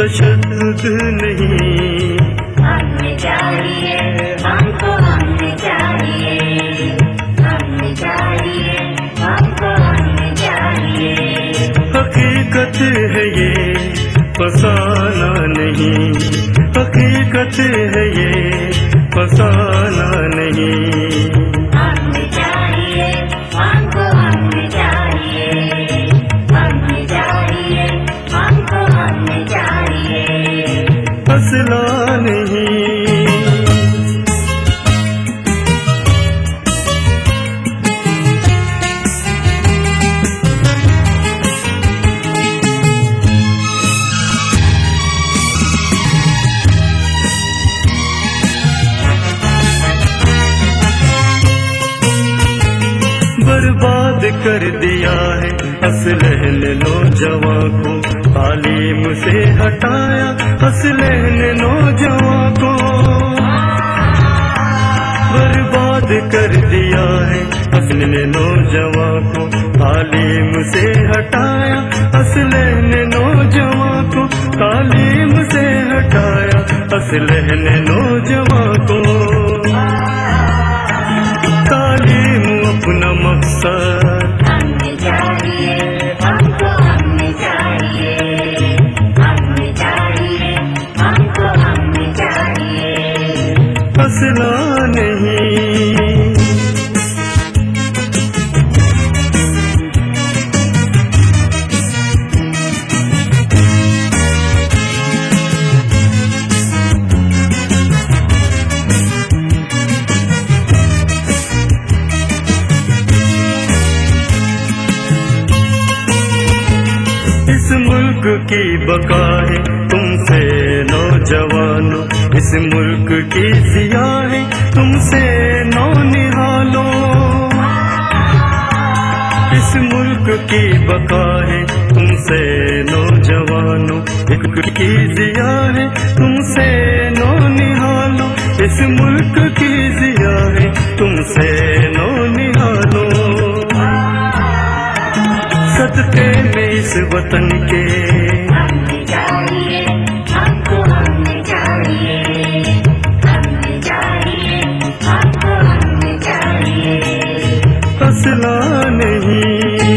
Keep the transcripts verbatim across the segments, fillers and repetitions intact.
तशद्दुद नहीं। अम्न चाहिए हमको, अम्न चाहिए, अम्न चाहिए हमको, अम्न चाहिए। हकीकत है ये फसाना नहीं, हकीकत है ये फसाना नहीं। अम्न चाहिए हमको, अम्न चाहिए, अम्न चाहिए हमको, अम्न चाहिए। फसला नहीं। बर्बाद कर दिया है असलह ने नौजवां को, तालीम से हटाया असलह ने नौजवां को। बर्बाद कर दिया है असलह ने नौजवां को, तालीम से हटाया असलह ने नौजवां को, तालीम से हटाया असलह ने नौजवां को। तालीम अपना मकसद। अम्न चाहिए हमको, अम्न चाहिए, अम्न चाहिए हमको, अम्न चाहिए। फसला नहीं। इस मुल्क की बका है तुमसे नौजवानों, इस मुल्क की जिया है तुमसे नौनिहालों। इस मुल्क की बका है तुमसे नौजवानों, एक की जिया है तुमसे नौनिहालों। इस मुल्क की जिया है तुमसे नौनिहालों। सदके में इस वतन के। अम्न चाहिए हमको, अम्न चाहिए, अम्न चाहिए हमको, अम्न चाहिए। फसला नहीं।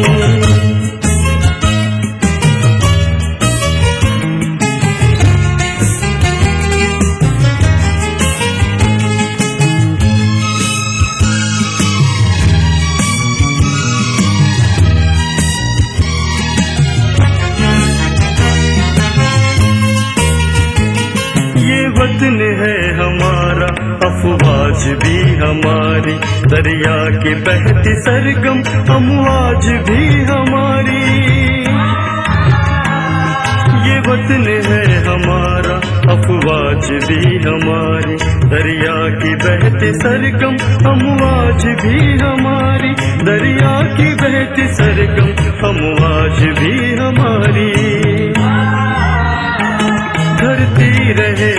वतन है हमारा, अफवाज भी हमारी, दरिया की बहती सरगम अमवाज भी हमारी। ये वतन है हमारा, अफवाज भी हमारी, दरिया की बहती सरगम अमवाज भी हमारी, दरिया की बहती सरगम अमवाज भी हमारी। धरती रहे